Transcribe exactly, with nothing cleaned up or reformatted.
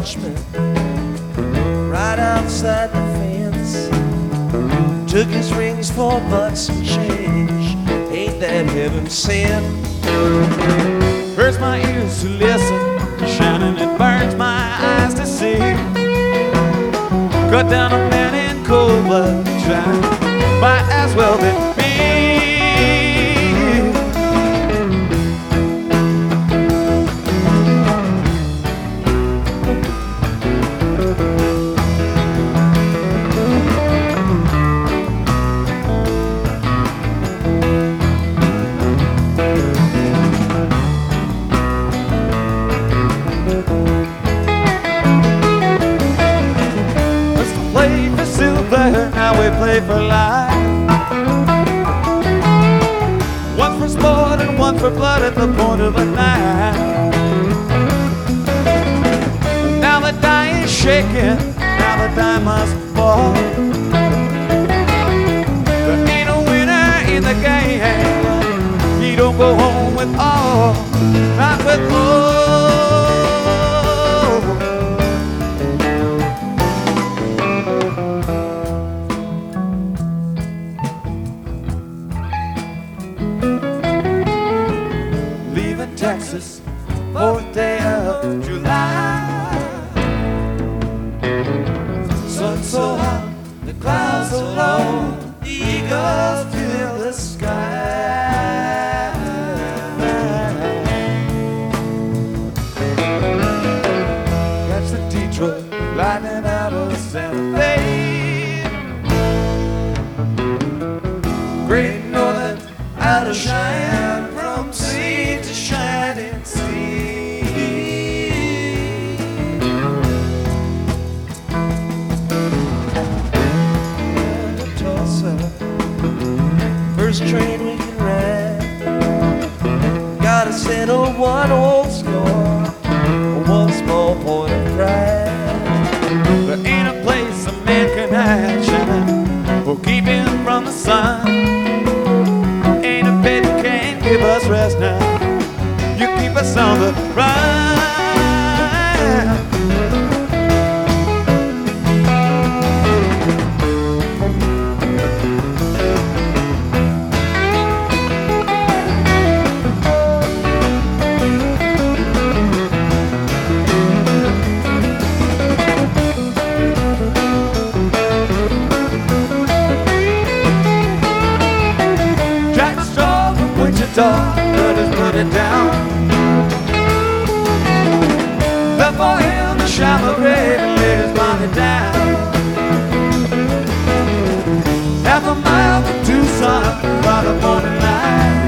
watchman right outside the fence. Took his rings for bucks and change. Ain't that heaven sent? Hurts my ears to listen, shining it burns my eyes to see. Cut down a man in cold blood, trying might as well be me. Now we play for life. One for sport and one for blood at the point of a knife. Now the die is shaking, now the die must fall. There ain't a winner in the game. He don't go home with all, not with all. Texas, fourth day of July. Sun so hot, the clouds so low, the eagles fill the sky. Catch the Detroit lightning out of Santa Fe. Great Northern out of Cheyenne, from sea to shining sea. And to Tulsa, first train we can ride. Gotta settle one old score, one small point of pride. There ain't a place a man can hide, shine, or keep him from the sun. Give us rest now, you keep us on the run. Let us put it down. Left for him to shine the grave and lay his body down. Half a mile from Tucson by the morning light.